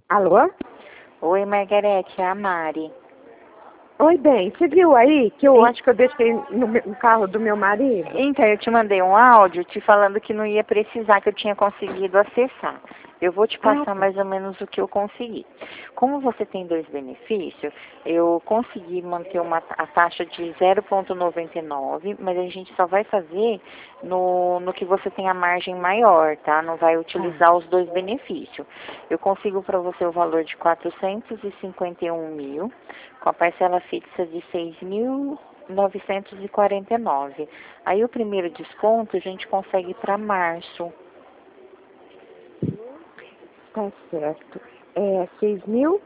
Alô? Oi, Margarete, é a Mari. Oi, bem, você viu aí que eu acho que eu deixei no carro do meu marido? Então, eu te mandei um áudio te falando que não ia precisar, que eu tinha conseguido acessar. Eu vou te passar tá. mais ou menos o que eu consegui. Como você tem dois benefícios, eu consegui manter a taxa de 0,99, mas a gente só vai fazer no que você tem a margem maior, tá? Não vai utilizar os dois benefícios. Eu consigo para você o valor de 451 mil, com a parcela fixa de 6.949. Aí o primeiro desconto a gente consegue para março. Tá certo. É 6.000?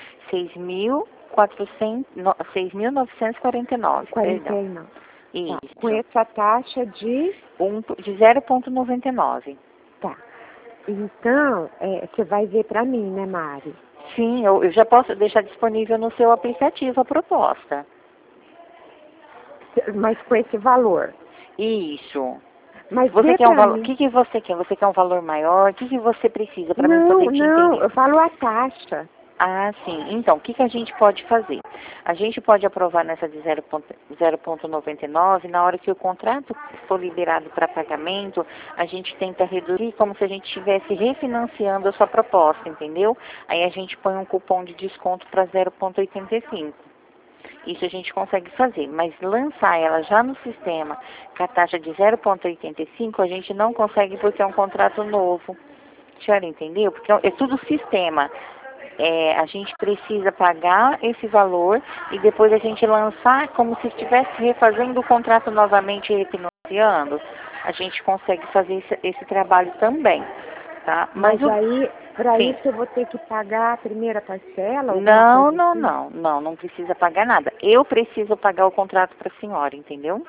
6.949, perdão. 49. Tá. Isso. Com essa taxa de... De 0,99. Tá. Então, você vai ver pra mim, né, Mari? Sim, eu já posso deixar disponível no seu aplicativo a proposta. Mas com esse valor. Isso. Mas Você vê quer um pra valor? O mim. que você quer? Você quer um valor maior? O que você precisa para mim Não, poder te entender? eu falo a taxa. Ah, sim. Então, o que a gente pode fazer? A gente pode aprovar nessa de 0,99, na hora que o contrato for liberado para pagamento, a gente tenta reduzir como se a gente estivesse refinanciando a sua proposta, entendeu? Aí a gente põe um cupom de desconto para 0,85. Isso a gente consegue fazer, mas lançar ela já no sistema com a taxa de 0,85 a gente não consegue porque é um contrato novo. A senhora entendeu? Porque é tudo sistema. A gente precisa pagar esse valor e depois a gente lançar como se estivesse refazendo o contrato novamente e refinanciando. A gente consegue fazer esse trabalho também, tá? Mas o, aí, para sim. isso eu vou ter que pagar a primeira parcela, alguma Não, coisa não, assim? não precisa pagar nada. Eu preciso pagar o contrato para a senhora, entendeu?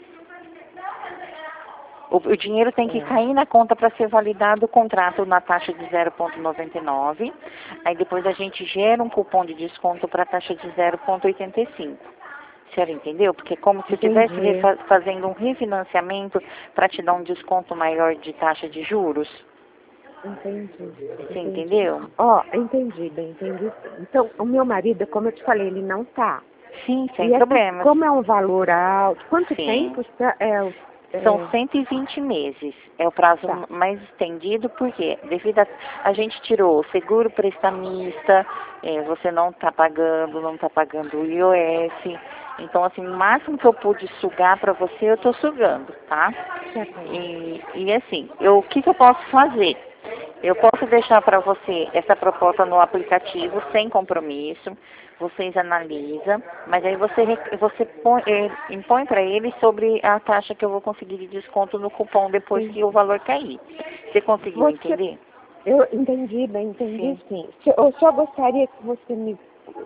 O dinheiro tem que cair na conta para ser validado o contrato na taxa de 0,99. Aí depois a gente gera um cupom de desconto para a taxa de 0,85. A senhora entendeu? Porque é como se estivesse fazendo um refinanciamento para te dar um desconto maior de taxa de juros. Entendi. Você entendeu? Entendi, bem, entendi. Então, o meu marido, como eu te falei, ele não tá. Sim, sem E problemas. como é um valor alto, quanto Sim. tempo São 120 meses. É o prazo mais estendido, porque devido a gente tirou o seguro prestamista, você não está pagando o IOF. Então, assim, o máximo que eu pude sugar para você, eu estou sugando, tá? E assim, o que eu posso fazer? Eu posso deixar para você essa proposta no aplicativo, sem compromisso. Vocês analisam, mas aí você impõe para ele sobre a taxa que eu vou conseguir de desconto no cupom depois que o valor cair. Você conseguiu entender? Eu entendi, bem, entendi sim. Eu só gostaria que você me...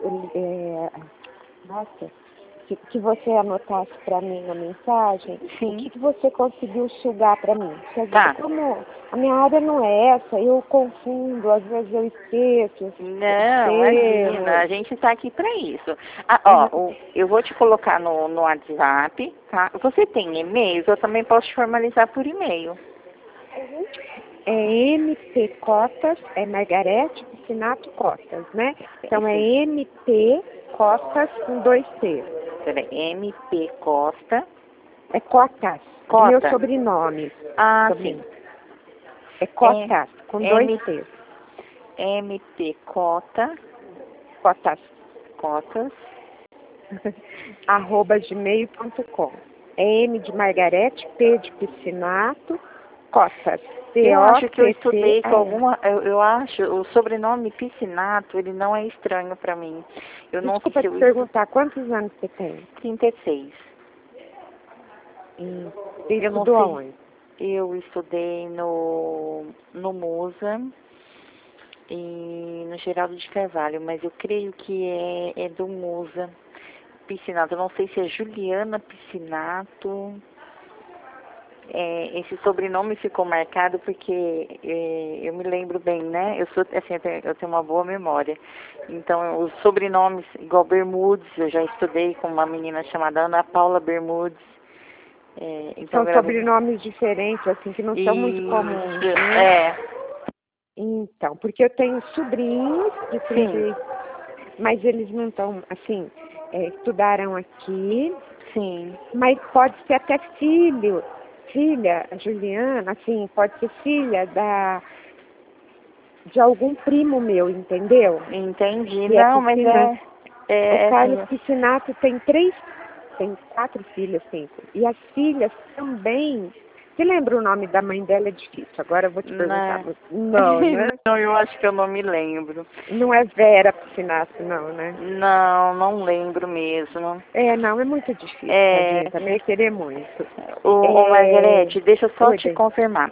que você anotasse para mim na mensagem o que você conseguiu sugar para mim. Como a minha área não é essa, eu confundo, às vezes eu esqueço. Não, imagina, a gente está aqui para isso. Eu vou te colocar no WhatsApp, tá? Você tem e-mail? Eu também posso te formalizar por e-mail. É MP Cotas, é Margarete Piscinato Cotas, né? Então é MP Cotas com 2 T. Peraí, MP Costa. É Cotas, meu sobrenome. Sim. É Cotas, com 2 T. MP Cota. Cotas. @gmail.com. É M de Margarete, P de Piscinato, Cotas. Eu acho que eu estudei com alguma... Eu acho, o sobrenome Piscinato, ele não é estranho para mim. Desculpa te perguntar, quantos anos você tem? 36. Você estudou aonde? Eu estudei no Musa e no Geraldo de Carvalho, mas eu creio que é do Musa. Piscinato, eu não sei se é Juliana Piscinato. Esse sobrenome ficou marcado porque eu me lembro bem, né? Eu tenho uma boa memória. Então, os sobrenomes, igual Bermudes, eu já estudei com uma menina chamada Ana Paula Bermudes. São sobrenomes diferentes, assim, que não são muito comuns, né? Então, porque eu tenho sobrinhos de 30, mas eles não estão, assim, estudaram aqui. Sim. Mas pode ser até filha, a Juliana, assim, pode ser filha de algum primo meu, entendeu? Entendi. Que Não, mas o Carlos assim, Piscinato tem 4 filhas, 5. E as filhas também. Você lembra o nome da mãe dela? É difícil. Agora eu vou te perguntar. Não, né? Não, eu acho que eu não me lembro. Não é Vera Piscinato, não, né? Não, não lembro mesmo. Não, é muito difícil, tadinha. Também ia querer muito. Ô Margarete, deixa eu só Oi, te bem. confirmar.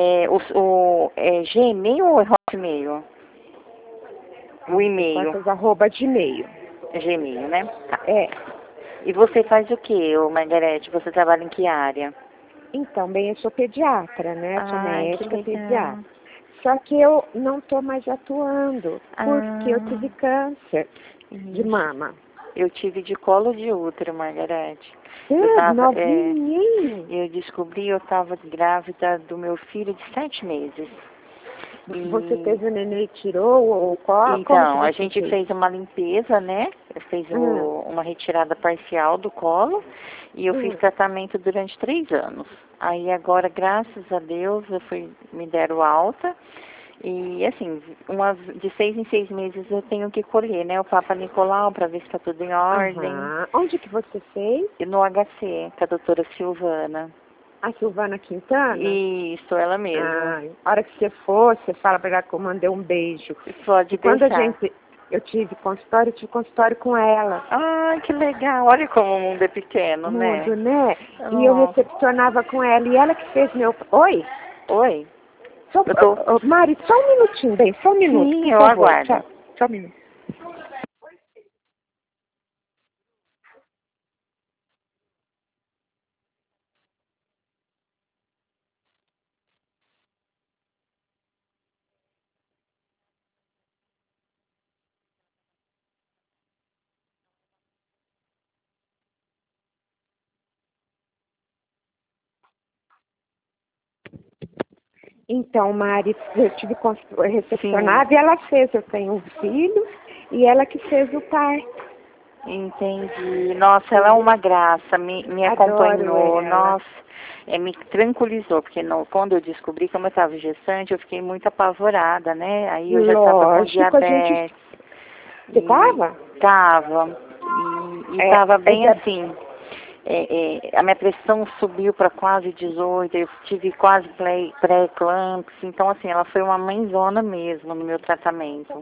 É Gmail ou é Hotmail? O e-mail. @gmail. Gmail, né? Tá. É. E você faz o quê, ô Margarete? Você trabalha em que área? Então, bem, eu sou pediatra, né? Eu sou Que médica legal. pediatra. Só que eu não estou mais atuando, porque eu tive câncer de mama. Eu tive de colo de útero, Margarete. Novinha. Eu descobri, eu estava grávida do meu filho de 7 meses. Você teve o neném e tirou ou qual? Então, a gente fez uma limpeza, né? Eu fiz Hum. uma retirada parcial do colo e eu fiz tratamento durante 3 anos. Aí agora, graças a Deus, me deram alta. E assim, de 6 em 6 meses eu tenho que colher, né? O Papa Nicolau para ver se está tudo em ordem. Onde que você fez? E no HC, com a doutora Silvana. A Silvana Quintana? Isso, ela mesma. A hora que você for, você fala pra ela que eu mandei um beijo. Pode e quando deixar. eu tive consultório com ela. Que legal. Olha como o mundo é pequeno, Mundo, né? E eu recepcionava com ela. E ela que fez meu... Oi? Oi? Mari, só um minutinho, bem, só um minuto. Sim, por eu favor. aguardo. Tchau. Só um minuto. Então, Mari, eu tive recepcionada e ela fez. Eu tenho um filho e ela que fez o parto. Entendi. Nossa, ela é uma graça, me acompanhou, nossa, me tranquilizou, porque quando eu descobri, como eu estava gestante, eu fiquei muito apavorada, né? Aí eu já estava com diabetes. Você estava? Estava. E estava bem assim. A minha pressão subiu para quase 18, eu tive quase pré-eclâmpsia, então assim, ela foi uma mãezona mesmo no meu tratamento.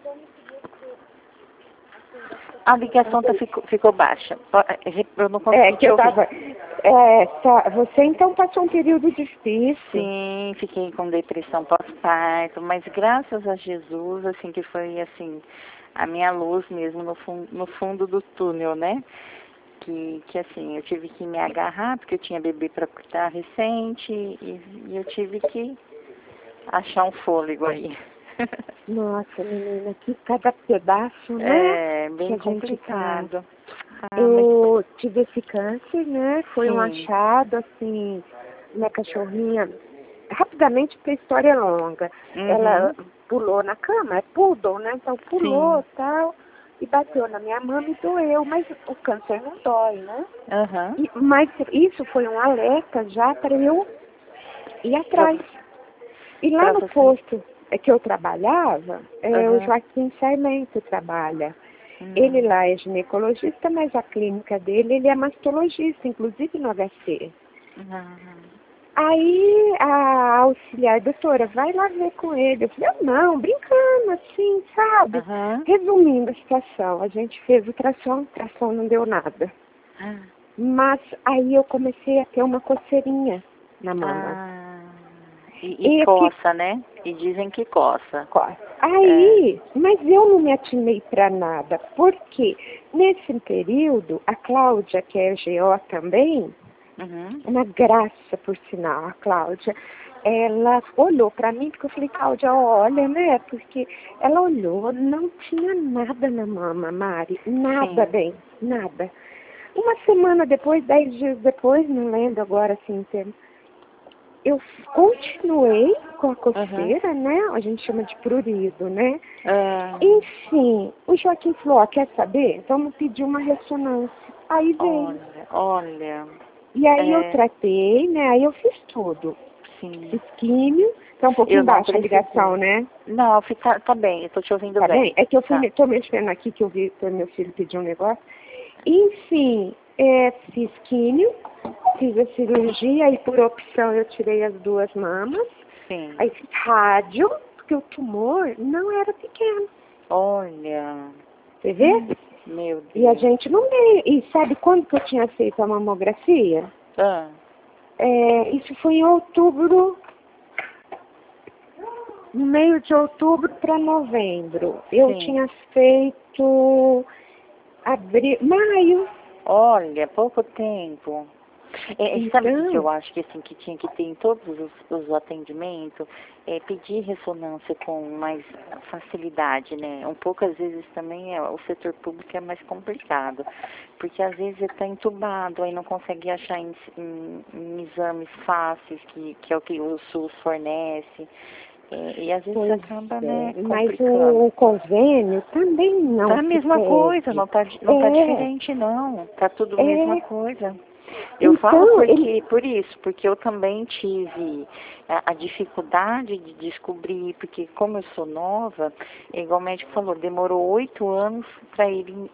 A ligação ficou baixa. Eu não consegui te ouvir. Você então passou um período difícil. Sim, fiquei com depressão pós-parto, mas graças a Jesus, assim, que foi assim, a minha luz mesmo no fundo do túnel, né? Que assim, eu tive que me agarrar, porque eu tinha bebê para cuidar recente, e eu tive que achar um fôlego aí. Nossa, menina, que cada pedaço, né? É, bem complicado. Eu tive esse câncer, né? Foi um achado, assim, minha cachorrinha, rapidamente, porque a história é longa. Ela pulou na cama, é poodle, né? Então pulou e tal, e bateu na minha mama e doeu, mas o câncer não dói, né? Mas isso foi um alerta já para eu ir atrás. E lá no posto que eu trabalhava, o Joaquim Sarmento trabalha. Ele lá é ginecologista, mas a clínica dele, ele é mastologista, inclusive no HC. Aí a auxiliar, doutora, vai lá ver com ele. Eu falei, não, brincando assim, sabe? Resumindo a situação, a gente fez ultrassom não deu nada. Mas aí eu comecei a ter uma coceirinha na mama. E coça, né? E dizem que coça. Aí, mas eu não me atinei para nada, porque nesse período, a Cláudia, que é GO também, uma graça, por sinal, a Cláudia, ela olhou para mim, porque eu falei, Cláudia, olha, né? Porque ela olhou, não tinha nada na mama, Mari, nada bem, nada. Uma semana depois, 10 dias depois, não lembro agora assim, eu continuei com a coceira, né? A gente chama de prurido, né? Enfim, o Joaquim falou, ó, quer saber? Vamos pedir uma ressonância. Aí veio. Olha. E aí eu tratei, né? Aí eu fiz tudo. Sim. Fiz químio. Tá um pouquinho baixa a ligação, né? Não, tá bem, eu tô te ouvindo bem. Tá bem? É que eu tô mexendo aqui, que eu vi que meu filho pediu um negócio. Enfim, fiz químio, fiz a cirurgia, aí por opção eu tirei as 2 mamas. Sim. Aí fiz rádio, porque o tumor não era pequeno. Olha. Você vê? Meu Deus. E a gente não vê. E sabe quando que eu tinha feito a mamografia? Isso foi em outubro, no meio de outubro para novembro. Eu tinha feito maio. Olha, pouco tempo. Sabe o que eu Então, acho que assim que tinha que ter em todos os atendimentos? Pedir ressonância com mais facilidade, né? Um pouco às vezes também o setor público é mais complicado, porque às vezes está entubado, aí não consegue achar em exames fáceis, que é o que o SUS fornece. E às vezes acaba, né, mas complicando. o convênio também não Tá a mesma coisa, não tá diferente não. Tá tudo a mesma coisa. Eu então, falo porque eu também tive a dificuldade de descobrir, porque como eu sou nova, igual o médico falou, demorou 8 anos para ele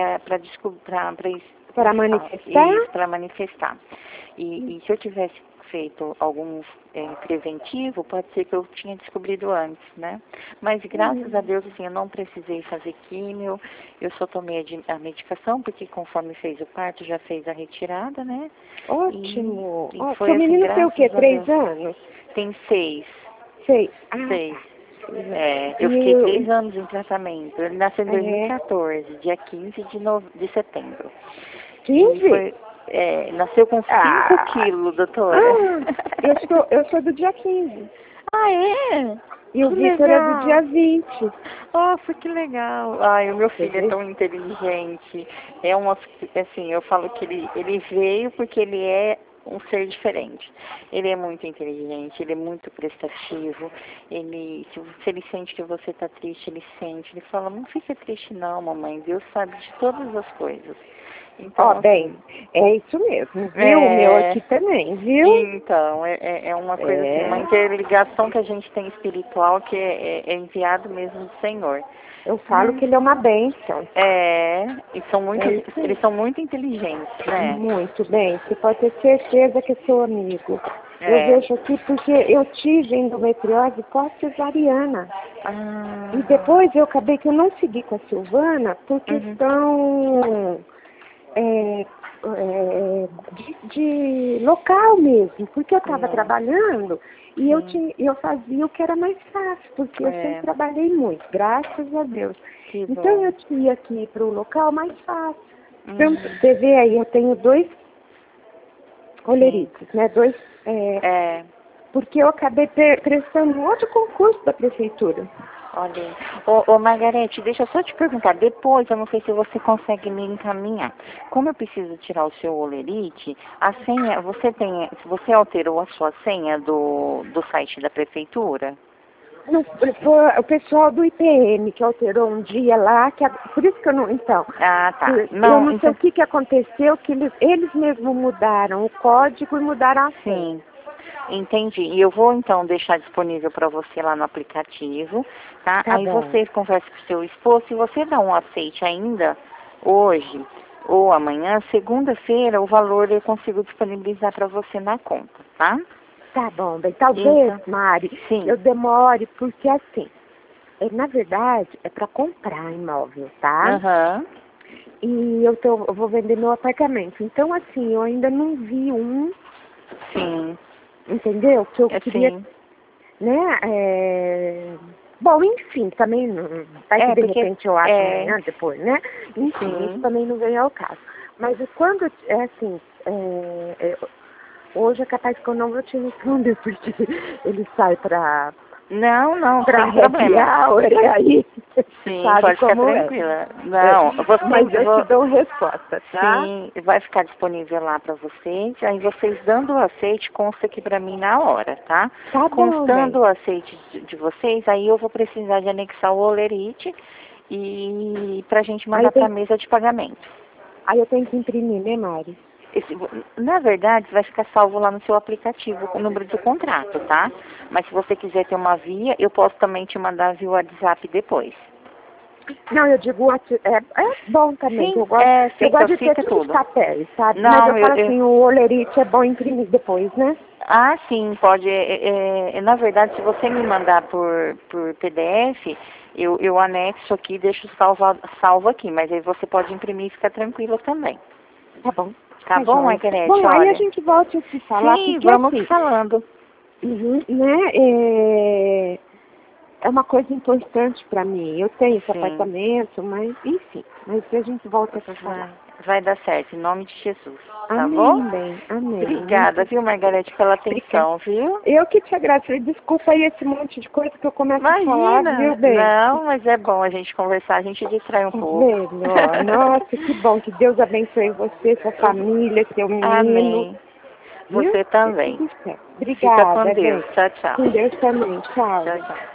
para manifestar? Isso, para manifestar. E se eu tivesse feito algum preventivo, pode ser que eu tinha descobrido antes, né? Mas graças a Deus, assim, eu não precisei fazer químio, eu só tomei a medicação, porque conforme fez o parto, já fez a retirada, né? Ótimo. E foi seu assim, menino tem o quê? graças a 3 Deus. anos? Tem 6. 6. 6. Eu fiquei 3 anos em tratamento. Ele nasceu em 2014, dia 15 de setembro. 15? Nasceu com 5 quilos, doutora. Eu sou do dia 15. Ah, é? E o Vitor é do dia 20. Nossa, que legal. Ai, o meu filho é tão inteligente. Assim, eu falo que ele veio porque ele é um ser diferente. Ele é muito inteligente, ele é muito prestativo. Se ele sente que você está triste, ele sente. Ele fala, não fica triste não, mamãe. Deus sabe de todas as coisas. Então, bem, é isso mesmo, viu? O meu aqui também, viu? Então, é uma coisa assim, uma interligação que a gente tem espiritual que é enviado mesmo do Senhor. Eu falo que ele é uma bênção. Eles são muito inteligentes, né? Muito bem, você pode ter certeza que é seu amigo. Eu vejo aqui porque eu tive endometriose pós-cesariana. E depois eu acabei que eu não segui com a Silvana por questão de local mesmo, porque eu estava trabalhando e eu fazia o que era mais fácil, porque eu sempre trabalhei muito, graças a Deus. Então eu tinha que ir para o local mais fácil. Então, você vê aí, eu tenho 2 olerites, né? 2, porque eu acabei prestando outro concurso da prefeitura. Olha, ô Margarete, deixa eu só te perguntar, depois, eu não sei se você consegue me encaminhar. Como eu preciso tirar o seu olerite, a senha, você alterou a sua senha do site da prefeitura? Foi o pessoal do IPM que alterou um dia lá, por isso que eu não, então. Ah, tá. Eu não sei o que aconteceu, que eles mesmos mudaram o código e mudaram a senha. Sim. Entendi. E eu vou, então, deixar disponível para você lá no aplicativo, tá? Aí você conversa com o seu esposo. Se você dá um aceite ainda hoje ou amanhã, segunda-feira, o valor eu consigo disponibilizar para você na conta, tá? Tá bom, bem. Talvez, Mari, eu demore, porque assim, na verdade, é para comprar imóvel, tá? E eu vou vender meu apartamento. Então, assim, eu ainda não vi um. Sim. Entendeu? Que eu queria, né? Bom, enfim, também não. Vai que de repente eu acho amanhã, depois, né? Enfim, isso também não vem ao caso. Mas quando, hoje é capaz que eu não vou te responder, porque ele sai para... Não, pra sem problema. Hour, aí. Sim, sabe pode ficar como tranquila. Não, você... Mas eu te dou resposta, tá? Sim, vai ficar disponível lá para vocês. Aí vocês dando o aceite, consta aqui para mim na hora, tá? Tá bom, Constando o aceite de vocês, aí eu vou precisar de anexar o holerite e pra gente mandar para a mesa de pagamento. Aí eu tenho que imprimir, né, Mari? Na verdade, vai ficar salvo lá no seu aplicativo o número do contrato, tá? Mas se você quiser ter uma via, eu posso também te mandar via WhatsApp depois. Não, eu digo, é bom também. Sim, Eu gosto de ter tudo tudo. de papéis, sabe? Não, mas eu falo assim, o olerite é bom imprimir depois, né? Ah, sim, pode. Na verdade, se você me mandar por PDF, eu anexo aqui e deixo salvo aqui. Mas aí você pode imprimir e ficar tranquila também. Tá bom. Tá bom, Margarete? Bom, olha. aí a gente volta a se falar. Sim, porque, vamos assim, falando. Né, é uma coisa importante para mim. Eu tenho esse Sim. apartamento, mas, enfim. Mas a gente volta a falar. Vai dar certo, em nome de Jesus. Tá Amém, bom? bem. Amém. Obrigada, viu, Margarete, pela atenção, viu? Eu que te agradeço. Desculpa aí esse monte de coisa que eu começo a falar, viu, bem? Não, mas é bom a gente conversar, a gente distrai um pouco. Melhor. Nossa, que bom. Que Deus abençoe você, sua família, seu menino. Amém. Viu? Você também. Obrigada. Fica com Deus. Tchau, tchau. Com Deus também. Tchau. Tchau, tchau.